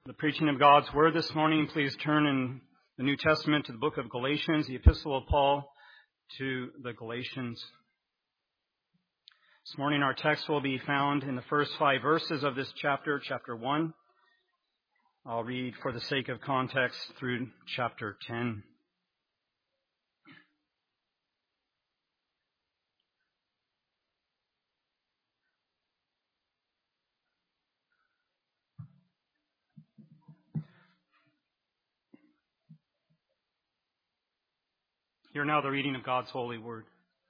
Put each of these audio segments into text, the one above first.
The preaching of God's Word this morning, please turn in the New Testament to the book of Galatians, the epistle of Paul to the Galatians. This morning our text will be found in the first 5 verses of this chapter, chapter 1. I'll read for the sake of context through chapter 10. Hear now the reading of God's holy word.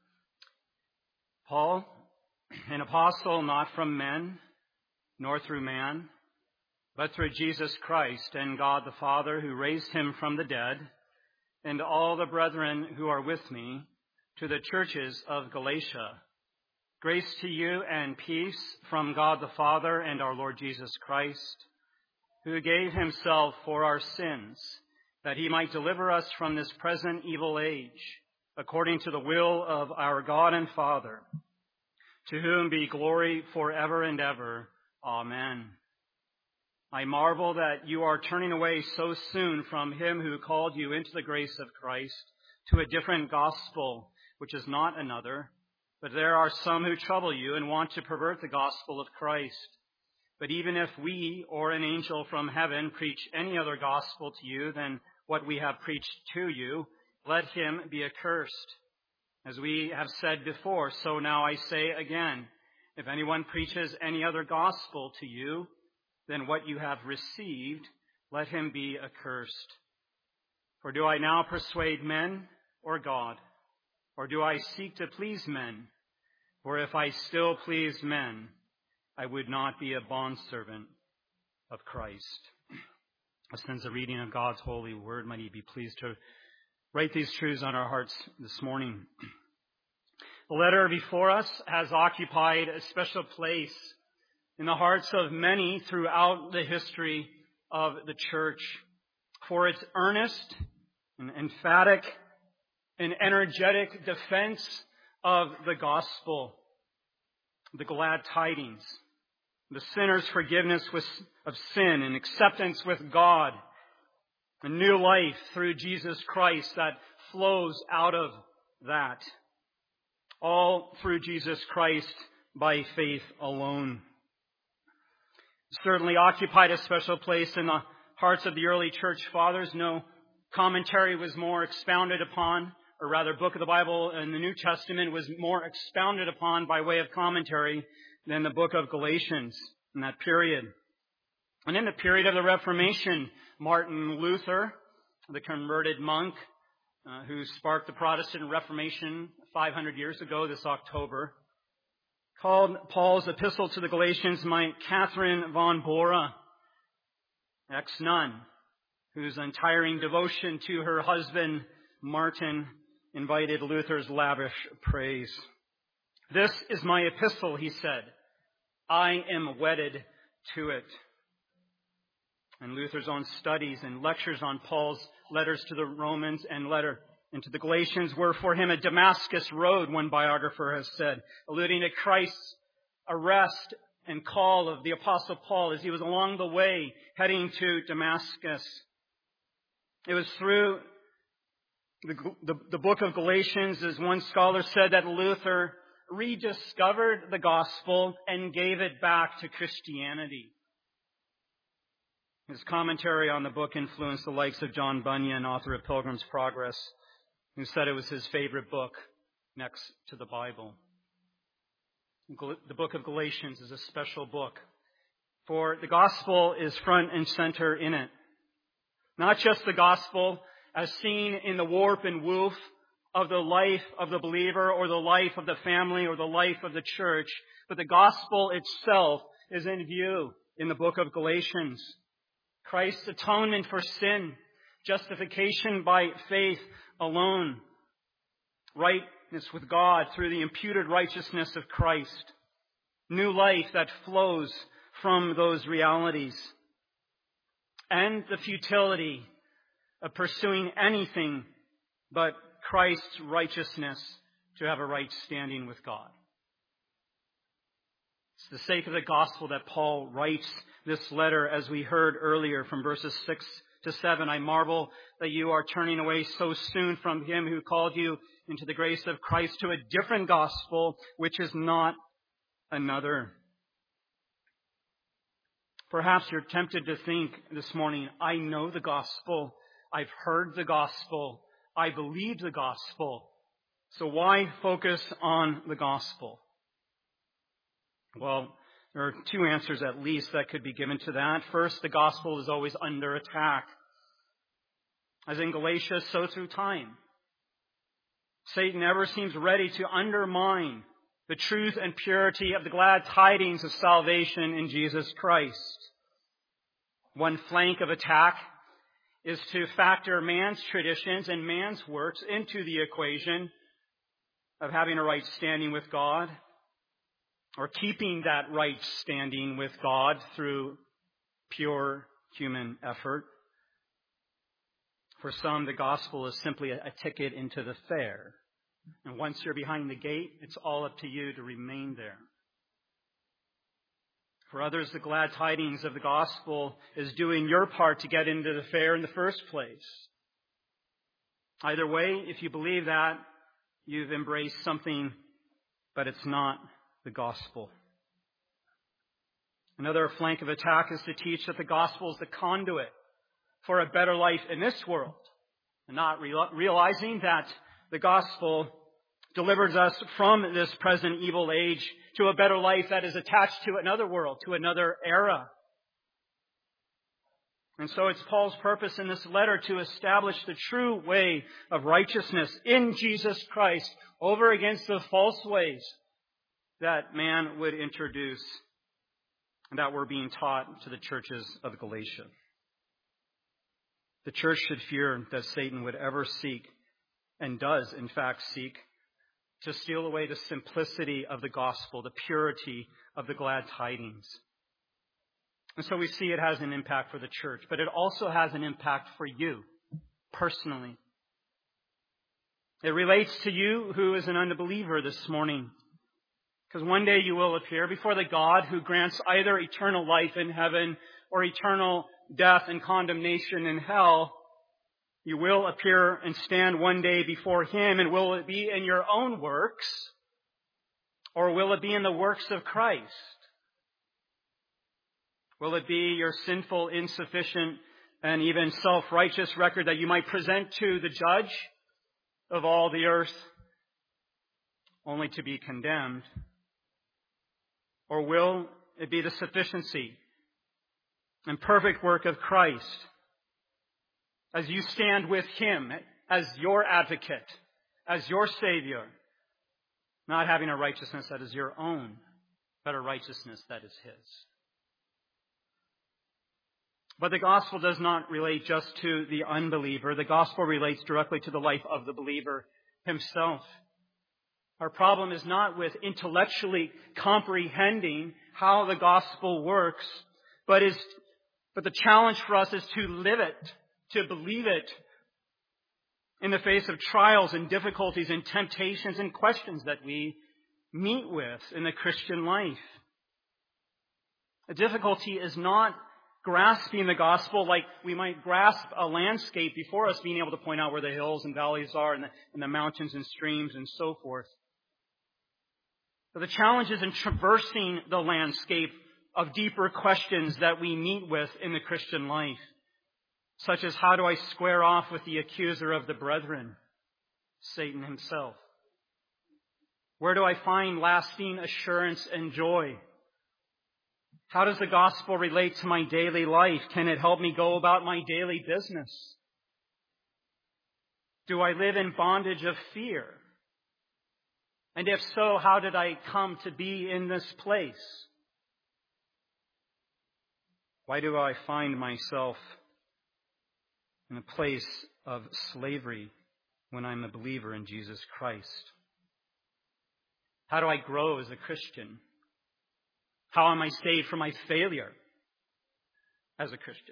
Paul, an apostle not from men, nor through man, but through Jesus Christ and God the Father who raised him from the dead, and all the brethren who are with me, to the churches of Galatia. Grace to you and peace from God the Father and our Lord Jesus Christ, who gave himself for our sins, that he might deliver us from this present evil age, according to the will of our God and Father, to whom be glory forever and ever. Amen. I marvel that you are turning away so soon from him who called you into the grace of Christ to a different gospel, which is not another. But there are some who trouble you and want to pervert the gospel of Christ. But even if we or an angel from heaven preach any other gospel to you than what we have preached to you, let him be accursed. As we have said before, so now I say again, if anyone preaches any other gospel to you than what you have received, let him be accursed. For do I now persuade men or God? Or do I seek to please men? For if I still pleased men, I would not be a bondservant of Christ. This ends the reading of God's holy word. Might he be pleased to write these truths on our hearts this morning. The letter before us has occupied a special place in the hearts of many throughout the history of the church for its earnest and emphatic and energetic defense of the gospel, the glad tidings, the sinner's forgiveness of sin and acceptance with God, a new life through Jesus Christ that flows out of that. All through Jesus Christ by faith alone. Certainly occupied a special place in the hearts of the early church fathers. No commentary was more expounded upon, or rather, book of the Bible in the New Testament was more expounded upon by way of commentary than the book of Galatians in that period. And in the period of the Reformation, Martin Luther, the converted monk who sparked the Protestant Reformation 500 years ago this October, called Paul's epistle to the Galatians my Catherine von Bora, ex-nun, whose untiring devotion to her husband, Martin, invited Luther's lavish praise. This is my epistle, he said. I am wedded to it. And Luther's own studies and lectures on Paul's letters to the Romans and letter into the Galatians were for him a Damascus road, one biographer has said, alluding to Christ's arrest and call of the Apostle Paul as he was along the way heading to Damascus. It was through the book of Galatians, as one scholar said, that Luther rediscovered the gospel and gave it back to Christianity. His commentary on the book influenced the likes of John Bunyan, author of Pilgrim's Progress, who said it was his favorite book next to the Bible. The book of Galatians is a special book, for the gospel is front and center in it. Not just the gospel as seen in the warp and woof of the life of the believer or the life of the family or the life of the church, but the gospel itself is in view in the book of Galatians. Christ's atonement for sin, justification by faith alone, rightness with God through the imputed righteousness of Christ, new life that flows from those realities, and the futility of pursuing anything but Christ's righteousness to have a right standing with God. It's the sake of the gospel that Paul writes this letter, as we heard earlier from verses 6 to 7. I marvel that you are turning away so soon from him who called you into the grace of Christ to a different gospel, which is not another. Perhaps you're tempted to think this morning, I know the gospel, I've heard the gospel, I believe the gospel, so why focus on the gospel? Well, there are two answers at least that could be given to that. First, the gospel is always under attack. As in Galatia, so through time. Satan never seems ready to undermine the truth and purity of the glad tidings of salvation in Jesus Christ. One flank of attack is to factor man's traditions and man's works into the equation of having a right standing with God, or keeping that right standing with God through pure human effort. For some, the gospel is simply a ticket into the fair. And once you're behind the gate, it's all up to you to remain there. For others, the glad tidings of the gospel is doing your part to get into the fair in the first place. Either way, if you believe that, you've embraced something, but it's not the gospel. Another flank of attack is to teach that the gospel is the conduit for a better life in this world, and not realizing that the gospel delivers us from this present evil age to a better life that is attached to another world, to another era. And so it's Paul's purpose in this letter to establish the true way of righteousness in Jesus Christ over against the false ways that man would introduce and that were being taught to the churches of Galatia. The church should fear that Satan would ever seek, and does in fact seek, to steal away the simplicity of the gospel, the purity of the glad tidings. And so we see it has an impact for the church, but it also has an impact for you personally. It relates to you who is an unbeliever this morning. Because one day you will appear before the God who grants either eternal life in heaven or eternal death and condemnation in hell. You will appear and stand one day before Him, and will it be in your own works, or will it be in the works of Christ? Will it be your sinful, insufficient, and even self-righteous record that you might present to the judge of all the earth, only to be condemned? Or will it be the sufficiency and perfect work of Christ, as you stand with Him as your advocate, as your Savior, not having a righteousness that is your own, but a righteousness that is His? But the gospel does not relate just to the unbeliever. The gospel relates directly to the life of the believer himself. Our problem is not with intellectually comprehending how the gospel works, but the challenge for us is to live it, to believe it in the face of trials and difficulties and temptations and questions that we meet with in the Christian life. The difficulty is not grasping the gospel like we might grasp a landscape before us, being able to point out where the hills and valleys are and the mountains and streams and so forth. But the challenge is in traversing the landscape of deeper questions that we meet with in the Christian life, such as how do I square off with the accuser of the brethren, Satan himself? Where do I find lasting assurance and joy? How does the gospel relate to my daily life? Can it help me go about my daily business? Do I live in bondage of fear? And if so, how did I come to be in this place? Why do I find myself in a place of slavery when I'm a believer in Jesus Christ? How do I grow as a Christian? How am I saved from my failure as a Christian?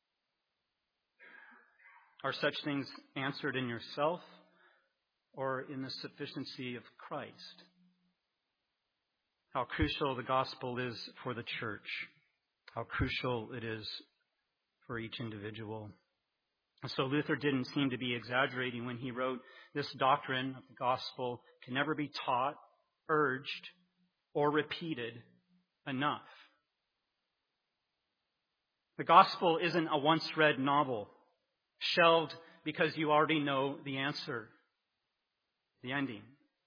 Are such things answered in yourself or in the sufficiency of Christ? how crucial the gospel is for the church, how crucial it is for each individual. And so Luther didn't seem to be exaggerating when he wrote, "This doctrine of the gospel can never be taught, urged, or repeated enough." The gospel isn't a once-read novel, shelved because you already know the answer, the ending.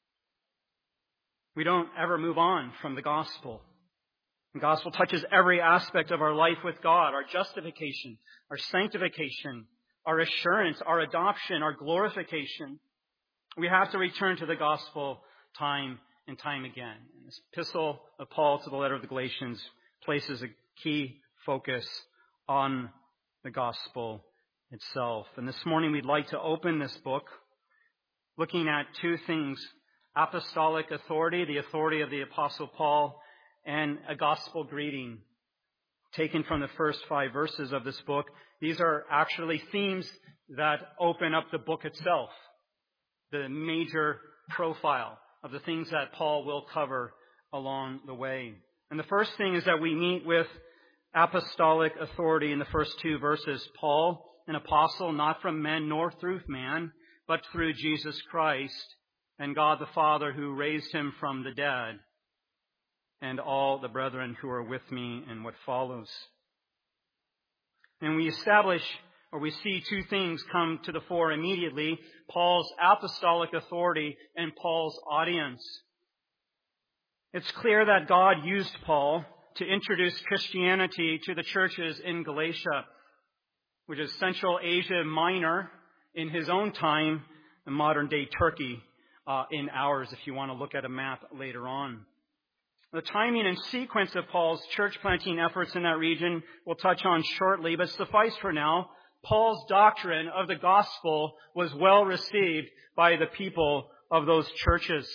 We don't ever move on from the gospel. The gospel touches every aspect of our life with God, our justification, our sanctification, our assurance, our adoption, our glorification. We have to return to the gospel time and time again. And this epistle of Paul to the letter of the Galatians places a key focus on the gospel itself. And this morning we'd like to open this book looking at two things: apostolic authority, the authority of the Apostle Paul, and a gospel greeting taken from the first 5 verses of this book. These are actually themes that open up the book itself, the major profile of the things that Paul will cover along the way. And the first thing is that we meet with apostolic authority in the first 2 verses. Paul, an apostle, not from men nor through man, but through Jesus Christ and God the Father who raised him from the dead, and all the brethren who are with me in what follows. And we see 2 things come to the fore immediately: Paul's apostolic authority and Paul's audience. It's clear that God used Paul to introduce Christianity to the churches in Galatia, which is Central Asia Minor in his own time, and modern-day Turkey in ours, if you want to look at a map later on. The timing and sequence of Paul's church planting efforts in that region we'll touch on shortly, but suffice for now, Paul's doctrine of the gospel was well received by the people of those churches.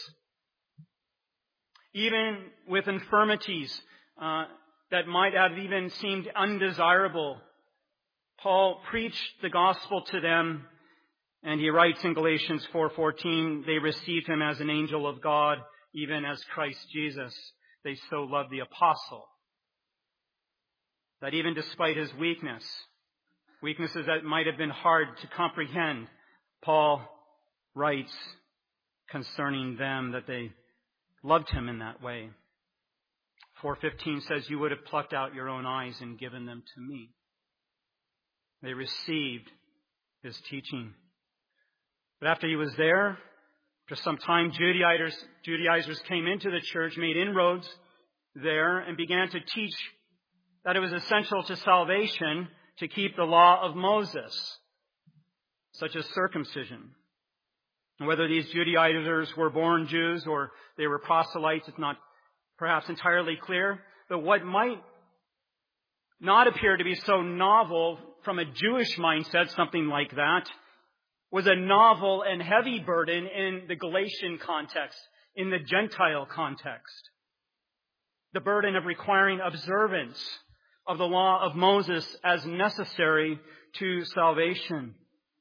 Even with infirmities that might have even seemed undesirable, Paul preached the gospel to them, and he writes in Galatians 4:14, "They received him as an angel of God, even as Christ Jesus. They so loved the apostle that even despite his weaknesses that might have been hard to comprehend, Paul writes concerning them that they loved him in that way." 4:15 says, "You would have plucked out your own eyes and given them to me." They received his teaching. But after he was there, for some time, Judaizers came into the church, made inroads there, and began to teach that it was essential to salvation to keep the law of Moses, such as circumcision. And whether these Judaizers were born Jews or they were proselytes, it's not perhaps entirely clear. But what might not appear to be so novel from a Jewish mindset, something like that, was a novel and heavy burden in the Galatian context, in the Gentile context. The burden of requiring observance of the law of Moses as necessary to salvation.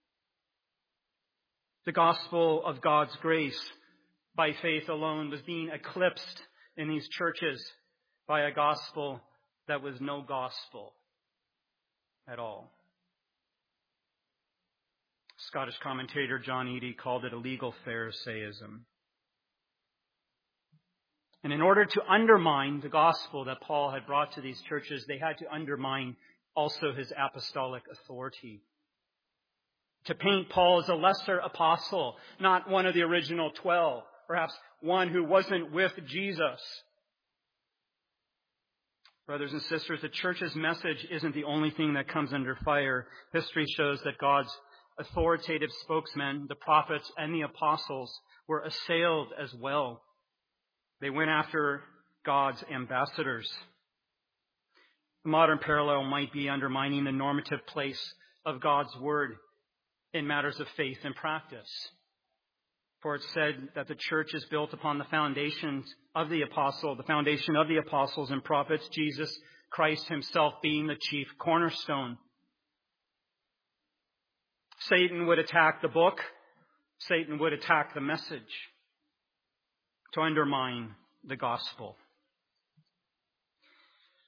The gospel of God's grace by faith alone was being eclipsed in these churches by a gospel that was no gospel at all. Scottish commentator John Eadie called it a legal Pharisaism. And in order to undermine the gospel that Paul had brought to these churches, they had to undermine also his apostolic authority. To paint Paul as a lesser apostle, not one of the original 12, perhaps one who wasn't with Jesus. Brothers and sisters, the church's message isn't the only thing that comes under fire. History shows that God's authoritative spokesmen, the prophets and the apostles, were assailed as well. They went after God's ambassadors. The modern parallel might be undermining the normative place of God's word in matters of faith and practice. For it's said that the church is built upon the foundations of the foundation of the apostles and prophets, Jesus Christ himself being the chief cornerstone. Satan would attack the book. Satan would attack the message to undermine the gospel.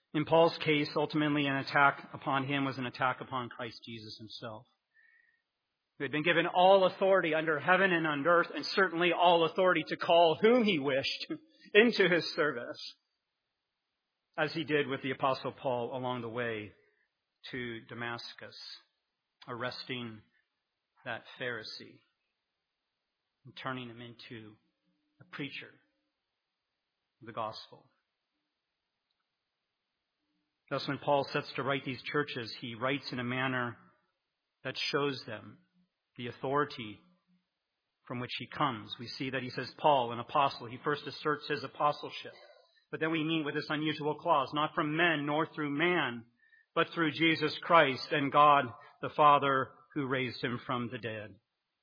In Paul's case, ultimately an attack upon him was an attack upon Christ Jesus himself, who had been given all authority under heaven and on earth, and certainly all authority to call whom he wished into his service, as he did with the Apostle Paul along the way to Damascus, arresting that Pharisee and turning him into a preacher of the gospel. Thus, when Paul sets to write these churches, he writes in a manner that shows them the authority from which he comes. We see that he says, Paul, an apostle. He first asserts his apostleship. But then we meet with this unusual clause, not from men nor through man, but through Jesus Christ and God the Father who raised him from the dead.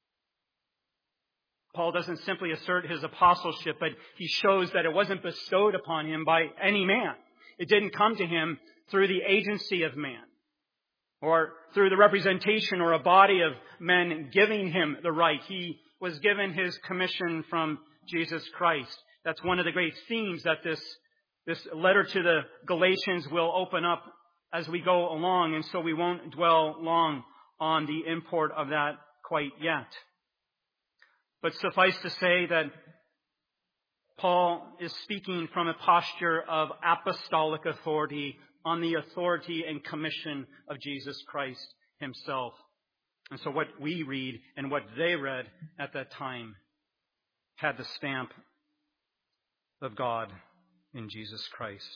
Paul doesn't simply assert his apostleship, but he shows that it wasn't bestowed upon him by any man. It didn't come to him through the agency of man, or through the representation or a body of men giving him the right. He was given his commission from Jesus Christ. That's one of the great themes that this letter to the Galatians will open up as we go along, and so we won't dwell long on the import of that quite yet. But suffice to say that Paul is speaking from a posture of apostolic authority on the authority and commission of Jesus Christ himself. And so what we read and what they read at that time had the stamp of God in Jesus Christ.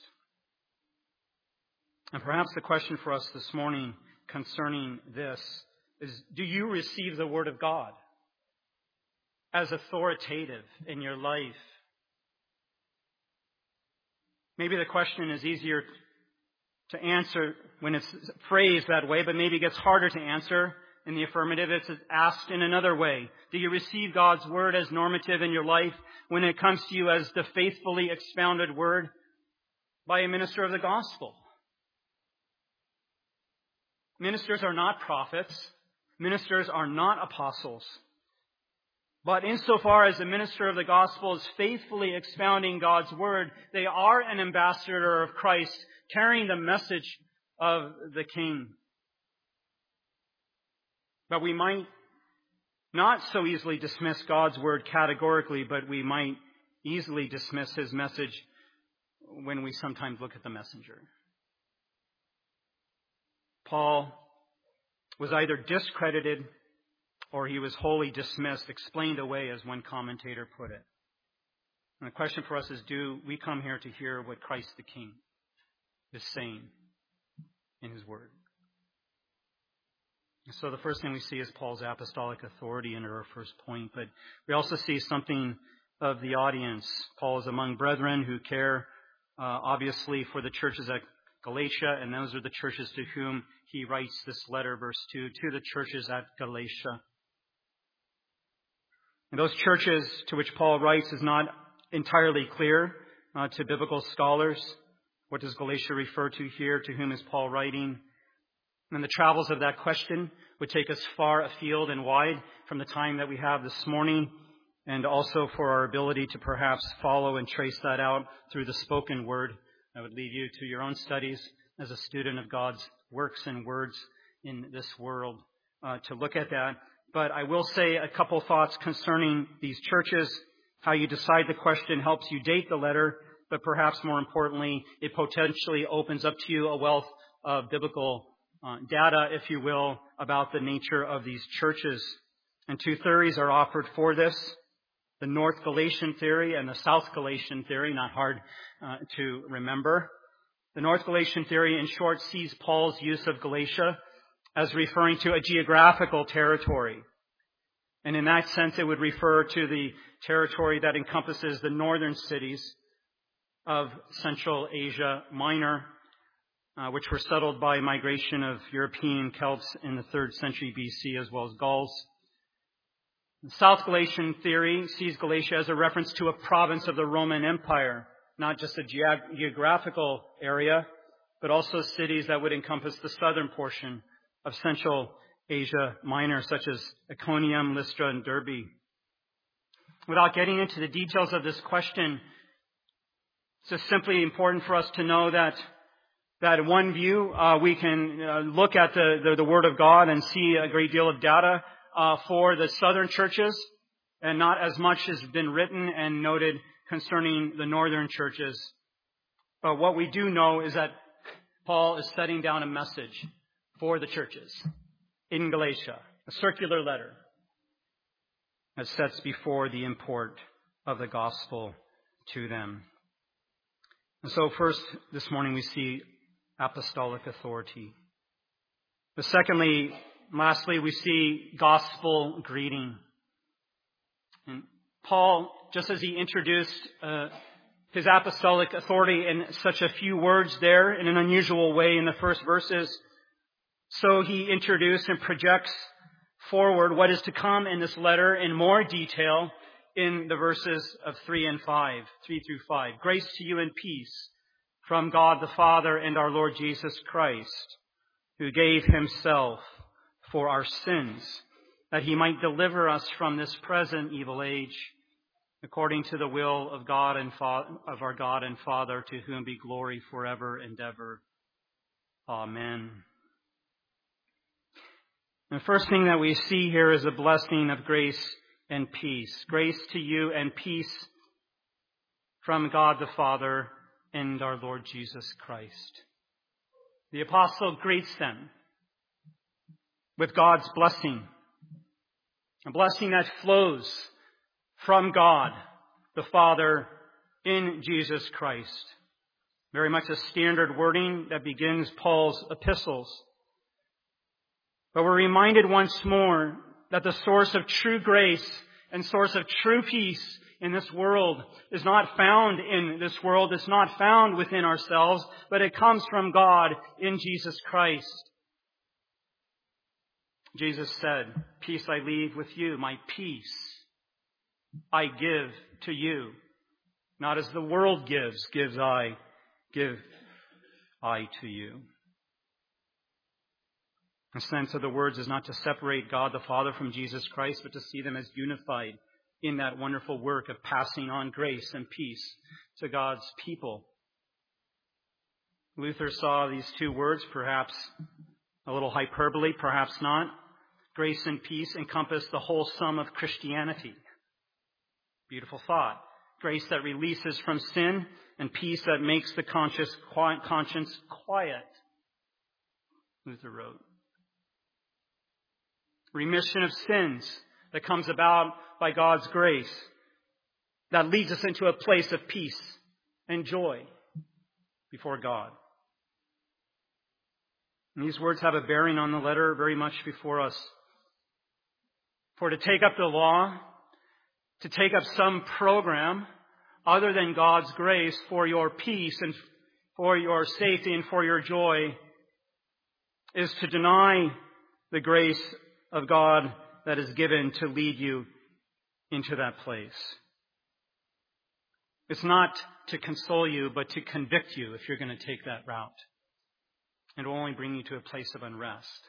And perhaps the question for us this morning concerning this is, do you receive the Word of God as authoritative in your life? Maybe the question is easier to answer when it's phrased that way, but maybe it gets harder to answer in the affirmative. It's asked in another way. Do you receive God's Word as normative in your life when it comes to you as the faithfully expounded Word by a minister of the gospel? Ministers are not prophets. Ministers are not apostles. But insofar as the minister of the gospel is faithfully expounding God's Word, they are an ambassador of Christ, carrying the message of the King. But we might not so easily dismiss God's Word categorically, but we might easily dismiss His message when we sometimes look at the messenger. Paul was either discredited or he was wholly dismissed, explained away, as one commentator put it. And the question for us is, do we come here to hear what Christ the King is saying in His Word? So the first thing we see is Paul's apostolic authority under our first point, but we also see something of the audience. Paul is among brethren who care, obviously, for the churches at Galatia, and those are the churches to whom he writes this letter, verse 2, to the churches at Galatia. And those churches to which Paul writes is not entirely clear to biblical scholars. What does Galatia refer to here? To whom is Paul writing? And the travels of that question would take us far afield and wide from the time that we have this morning, and also for our ability to perhaps follow and trace that out through the spoken word. I would leave you to your own studies as a student of God's works and words in this world to look at that. But I will say a couple thoughts concerning these churches. How you decide the question helps you date the letter, but perhaps more importantly, it potentially opens up to you a wealth of biblical data, if you will, about the nature of these churches. And two theories are offered for this: the North Galatian theory and the South Galatian theory, not hard to remember. The North Galatian theory, in short, sees Paul's use of Galatia as referring to a geographical territory. And in that sense, it would refer to the territory that encompasses the northern cities of Central Asia Minor, which were settled by migration of European Celts in the 3rd century BC, as well as Gauls. The South Galatian theory sees Galatia as a reference to a province of the Roman Empire, not just a geographical area, but also cities that would encompass the southern portion of Central Asia Minor, such as Iconium, Lystra, and Derbe. Without getting into the details of this question, it's just simply important for us to know that that one view, we can look at the Word of God and see a great deal of data for the southern churches, and not as much has been written and noted concerning the northern churches. But what we do know is that Paul is setting down a message for the churches in Galatia, a circular letter that sets before the import of the gospel to them. And so first, this morning we see apostolic authority. But lastly, we see gospel greeting. And Paul, just as he introduced his apostolic authority in such a few words there in an unusual way in the first verses, so he introduced and projects forward what is to come in this letter in more detail in the verses of 3 through 5. Grace to you and peace from God the Father and our Lord Jesus Christ, who gave himself for our sins, that he might deliver us from this present evil age, according to the will of God and of our God and Father, to whom be glory forever and ever. Amen. The first thing that we see here is a blessing of grace and peace. Grace to you and peace from God the Father and our Lord Jesus Christ. The apostle greets them with God's blessing, a blessing that flows from God the Father in Jesus Christ. Very much a standard wording that begins Paul's epistles. But we're reminded once more that the source of true grace and source of true peace in this world is not found in this world. It's not found within ourselves, but it comes from God in Jesus Christ. Jesus said, "Peace I leave with you, my peace I give to you. Not as the world gives I to you." The sense of the words is not to separate God the Father from Jesus Christ, but to see them as unified in that wonderful work of passing on grace and peace to God's people. Luther saw these two words, perhaps a little hyperbole, perhaps not. Grace and peace encompass the whole sum of Christianity. Beautiful thought. Grace that releases from sin and peace that makes the conscience quiet, Luther wrote. Remission of sins that comes about by God's grace that leads us into a place of peace and joy before God. And these words have a bearing on the letter very much before us. For to take up the law, to take up some program other than God's grace for your peace and for your safety and for your joy is to deny the grace of God that is given to lead you into that place. It's not to console you, but to convict you if you're going to take that route. And it will only bring you to a place of unrest.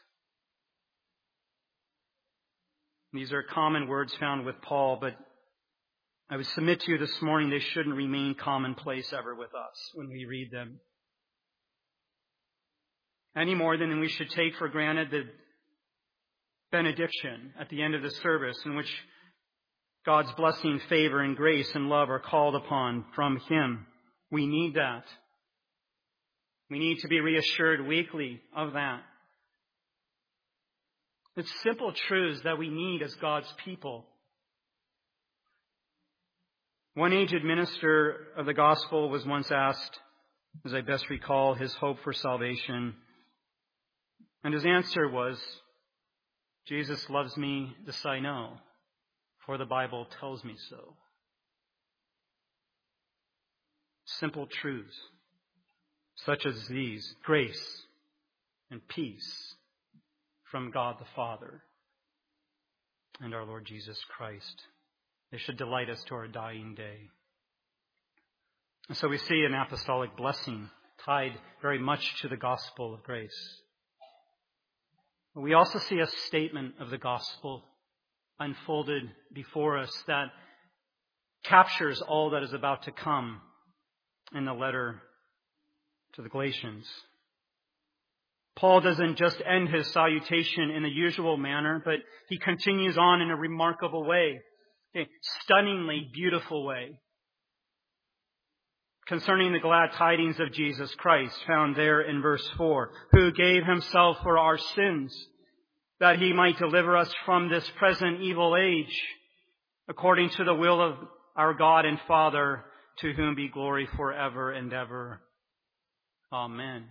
These are common words found with Paul, but I would submit to you this morning they shouldn't remain commonplace ever with us when we read them. Any more than we should take for granted the benediction at the end of the service in which God's blessing, favor, and grace and love are called upon from Him. We need that. We need to be reassured weekly of that. It's simple truths that we need as God's people. One aged minister of the gospel was once asked, as I best recall, his hope for salvation. And his answer was, "Jesus loves me, this I know, for the Bible tells me so." Simple truths such as these: grace and peace from God the Father and our Lord Jesus Christ. They should delight us to our dying day. And so we see an apostolic blessing tied very much to the gospel of grace. We also see a statement of the gospel unfolded before us that captures all that is about to come in the letter to the Galatians. Paul doesn't just end his salutation in the usual manner, but he continues on in a remarkable way, a stunningly beautiful way, concerning the glad tidings of Jesus Christ, found there in verse 4, who gave himself for our sins, that he might deliver us from this present evil age, according to the will of our God and Father, to whom be glory forever and ever. Amen.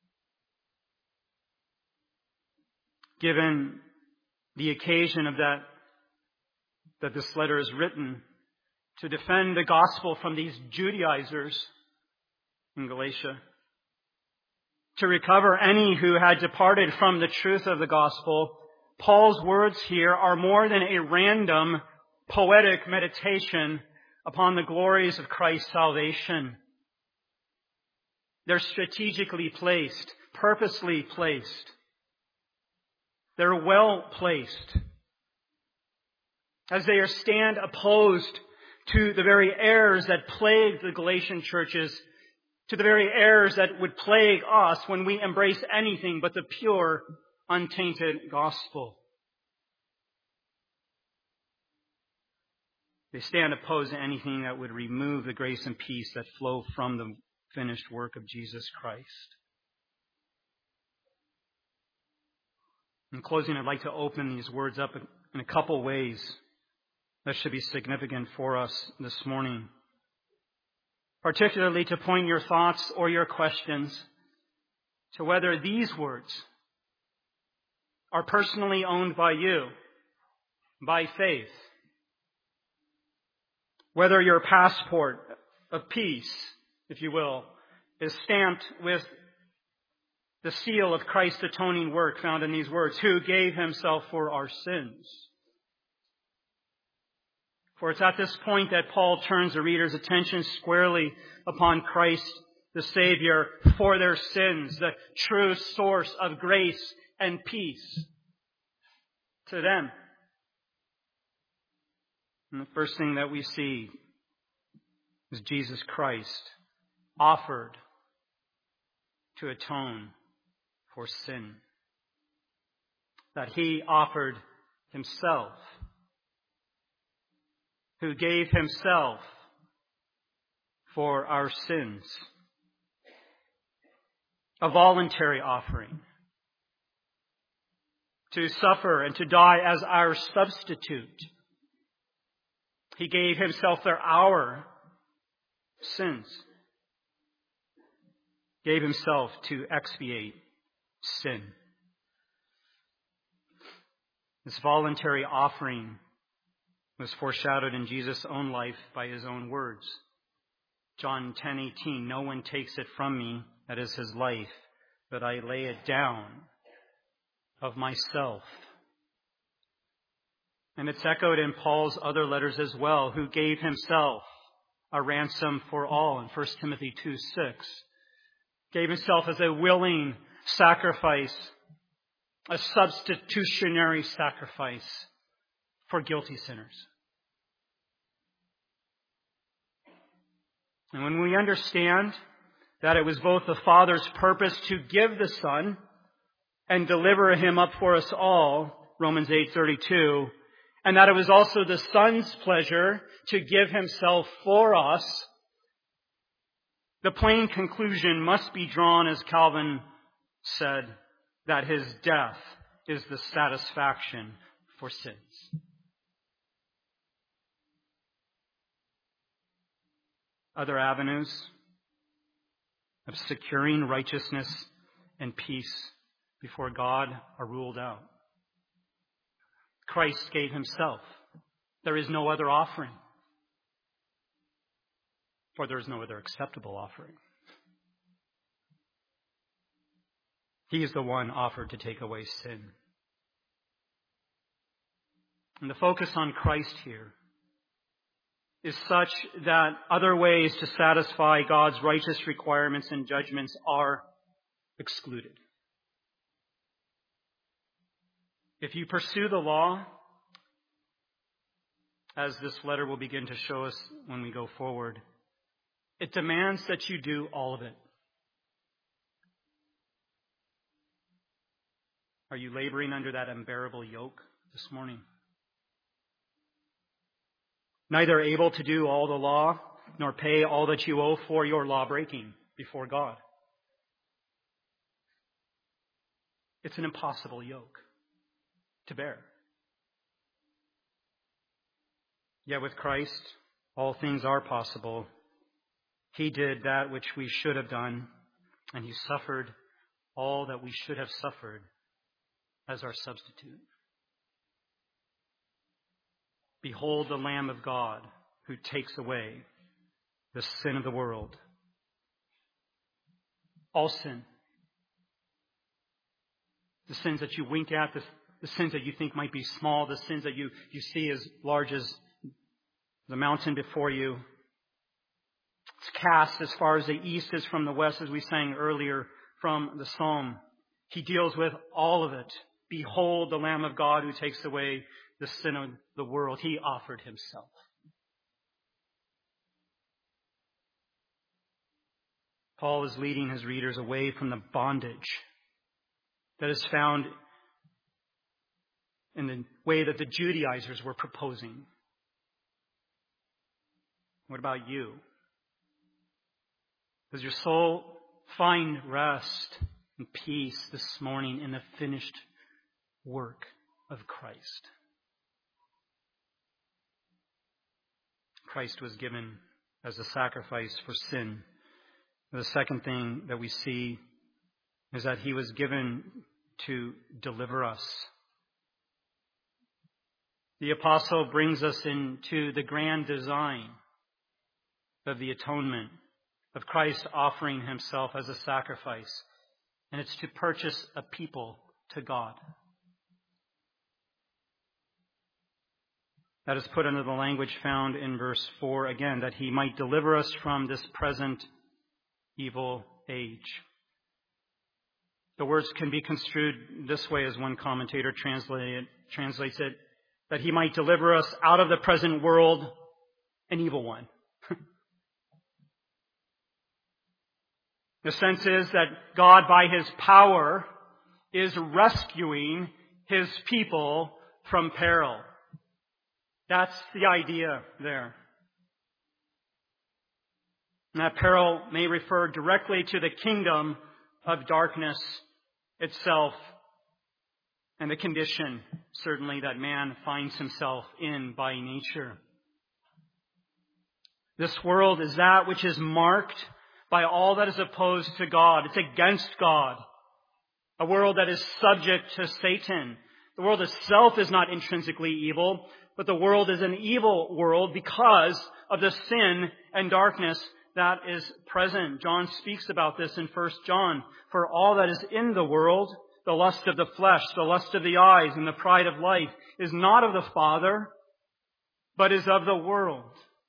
Given the occasion of that this letter is written, to defend the gospel from these Judaizers in Galatia, to recover any who had departed from the truth of the gospel, Paul's words here are more than a random poetic meditation upon the glories of Christ's salvation. They're strategically placed, purposely placed. They're well placed, as they stand opposed to the very errors that plague the Galatian churches, to the very errors that would plague us when we embrace anything but the pure, untainted gospel. They stand opposed to anything that would remove the grace and peace that flow from the finished work of Jesus Christ. In closing, I'd like to open these words up in a couple ways that should be significant for us this morning. Particularly to point your thoughts or your questions to whether these words are personally owned by you, by faith. Whether your passport of peace, if you will, is stamped with the seal of Christ's atoning work found in these words, who gave himself for our sins. For it's at this point that Paul turns the reader's attention squarely upon Christ the Savior for their sins, the true source of grace and peace to them. And the first thing that we see is Jesus Christ offered to atone for sin. That he offered himself, who gave himself for our sins. A voluntary offering. To suffer and to die as our substitute. He gave himself for our sins. Gave himself to expiate sin. This voluntary offering was foreshadowed in Jesus' own life by his own words. John 10:18, no one takes it from me, that is his life, but I lay it down of myself. And it's echoed in Paul's other letters as well, who gave himself a ransom for all in 1 Timothy 2:6. Gave himself as a willing sacrifice, a substitutionary sacrifice for guilty sinners. And when we understand that it was both the Father's purpose to give the Son and deliver him up for us all, Romans 8:32, and that it was also the Son's pleasure to give himself for us, the plain conclusion must be drawn, as Calvin said, that his death is the satisfaction for sins. Other avenues of securing righteousness and peace before God are ruled out. Christ gave himself. There is no other offering. For there is no other acceptable offering. He is the one offered to take away sin. And the focus on Christ here is such that other ways to satisfy God's righteous requirements and judgments are excluded. If you pursue the law, as this letter will begin to show us when we go forward, it demands that you do all of it. Are you laboring under that unbearable yoke this morning? Neither able to do all the law, nor pay all that you owe for your law-breaking before God. It's an impossible yoke to bear. Yet with Christ, all things are possible. He did that which we should have done, and He suffered all that we should have suffered as our substitute. Behold the Lamb of God who takes away the sin of the world. All sin. The sins that you wink at, the sins that you think might be small, the sins that you see as large as the mountain before you. It's cast as far as the east is from the west, as we sang earlier from the psalm. He deals with all of it. Behold the Lamb of God who takes away the sin of the world. He offered Himself. Paul is leading his readers away from the bondage that is found in the way that the Judaizers were proposing. What about you? Does your soul find rest and peace this morning in the finished work of Christ? Christ was given as a sacrifice for sin. The second thing that we see is that He was given to deliver us. The apostle brings us into the grand design of the atonement, of Christ offering Himself as a sacrifice. And it's to purchase a people to God. That is put under the language found in verse 4 again, that He might deliver us from this present evil age. The words can be construed this way, as one commentator translates it, that He might deliver us out of the present world, an evil one. The sense is that God, by His power, is rescuing His people from peril. That's the idea there. And that peril may refer directly to the kingdom of darkness itself and the condition, certainly, that man finds himself in by nature. This world is that which is marked by all that is opposed to God. It's against God. A world that is subject to Satan. The world itself is not intrinsically evil, but the world is an evil world because of the sin and darkness that is present. John speaks about this in 1 John. For all that is in the world, the lust of the flesh, the lust of the eyes, and the pride of life, is not of the Father, but is of the world.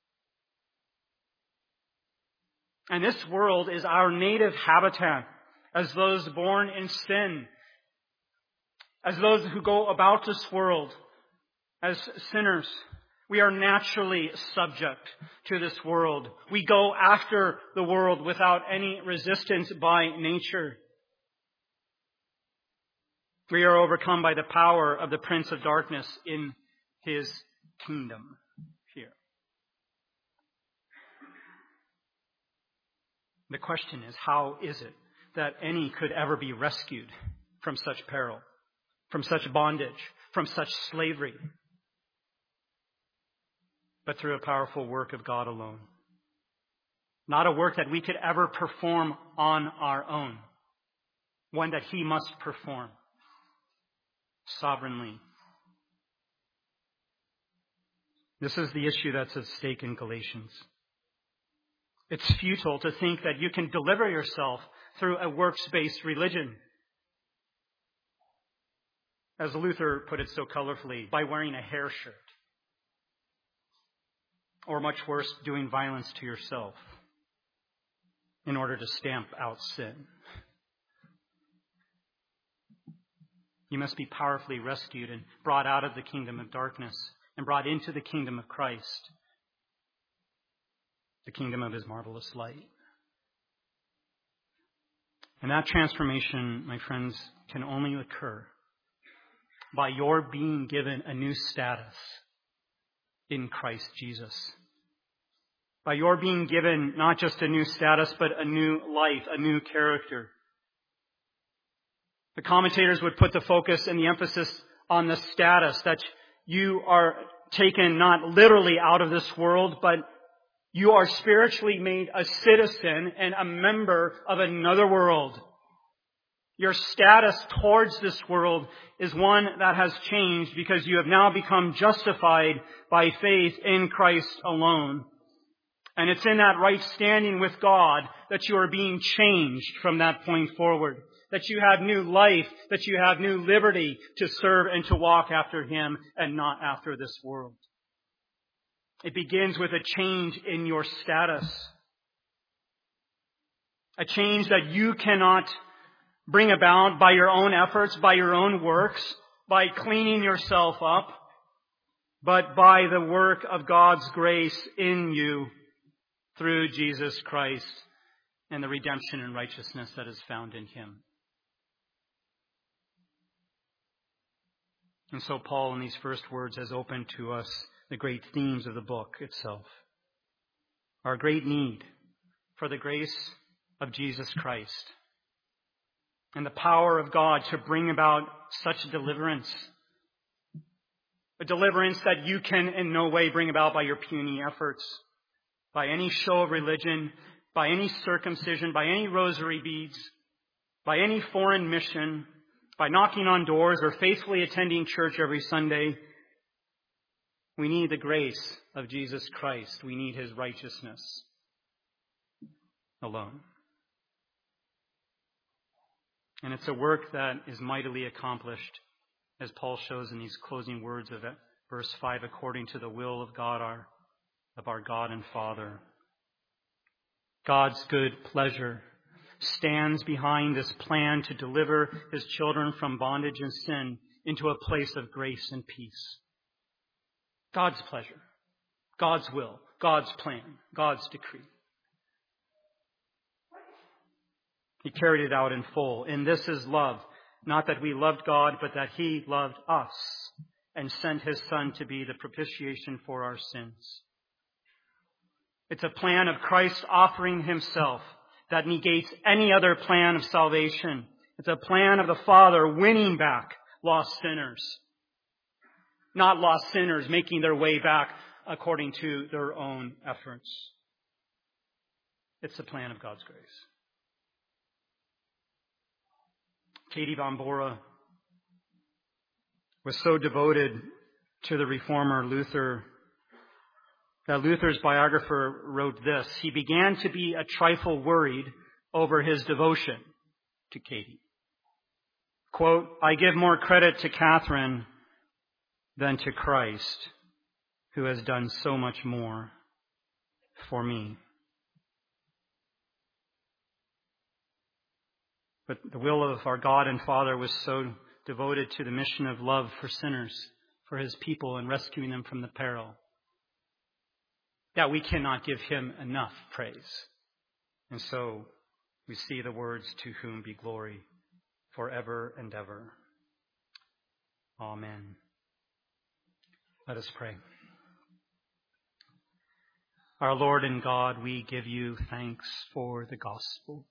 And this world is our native habitat as those born in sin, as those who go about this world as sinners. We are naturally subject to this world. We go after the world without any resistance by nature. We are overcome by the power of the Prince of Darkness in His kingdom here. The question is, how is it that any could ever be rescued from such peril, from such bondage, from such slavery? But through a powerful work of God alone. Not a work that we could ever perform on our own. One that He must perform sovereignly. This is the issue that's at stake in Galatians. It's futile to think that you can deliver yourself through a works-based religion. As Luther put it so colorfully, by wearing a hair shirt. Or much worse, doing violence to yourself in order to stamp out sin. You must be powerfully rescued and brought out of the kingdom of darkness and brought into the kingdom of Christ, the kingdom of His marvelous light. And that transformation, my friends, can only occur by your being given a new status in Christ Jesus. By your being given not just a new status, but a new life, a new character. The commentators would put the focus and the emphasis on the status, that you are taken not literally out of this world, but you are spiritually made a citizen and a member of another world. Your status towards this world is one that has changed because you have now become justified by faith in Christ alone. And it's in that right standing with God that you are being changed from that point forward. That you have new life, that you have new liberty to serve and to walk after Him and not after this world. It begins with a change in your status. A change that you cannot bring about by your own efforts, by your own works, by cleaning yourself up, but by the work of God's grace in you through Jesus Christ and the redemption and righteousness that is found in Him. And so Paul, in these first words, has opened to us the great themes of the book itself. Our great need for the grace of Jesus Christ and the power of God to bring about such deliverance. A deliverance that you can in no way bring about by your puny efforts, by any show of religion, by any circumcision, by any rosary beads, by any foreign mission, by knocking on doors or faithfully attending church every Sunday. We need the grace of Jesus Christ. We need His righteousness alone. And it's a work that is mightily accomplished, as Paul shows in these closing words of verse 5, according to the will of God, our God and Father. God's good pleasure stands behind this plan to deliver His children from bondage and sin into a place of grace and peace. God's pleasure, God's will, God's plan, God's decree. He carried it out in full. And this is love, not that we loved God, but that He loved us and sent His Son to be the propitiation for our sins. It's a plan of Christ offering Himself that negates any other plan of salvation. It's a plan of the Father winning back lost sinners. Not lost sinners making their way back according to their own efforts. It's the plan of God's grace. Katie Von Bora was so devoted to the reformer Luther that Luther's biographer wrote this: he began to be a trifle worried over his devotion to Katie. Quote, "I give more credit to Catherine than to Christ, who has done so much more for me." But the will of our God and Father was so devoted to the mission of love for sinners, for His people, and rescuing them from the peril, that we cannot give Him enough praise. And so we see the words, "To whom be glory forever and ever. Amen." Let us pray. Our Lord and God, we give You thanks for the gospel.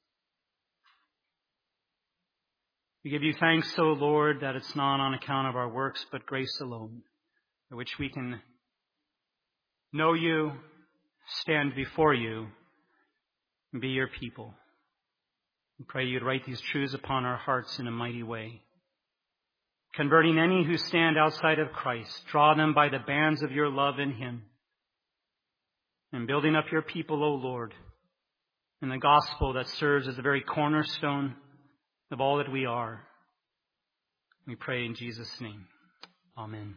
We give You thanks, O Lord, that it's not on account of our works, but grace alone, by which we can know You, stand before You, and be Your people. We pray You'd write these truths upon our hearts in a mighty way, converting any who stand outside of Christ. Draw them by the bands of Your love in Him, and building up Your people, O Lord, in the gospel that serves as the very cornerstone of all that we are. We pray in Jesus' name. Amen.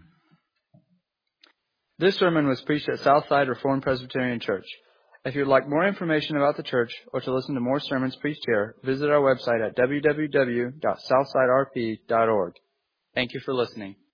This sermon was preached at Southside Reformed Presbyterian Church. If you would like more information about the church or to listen to more sermons preached here, visit our website at www.southsiderp.org. Thank you for listening.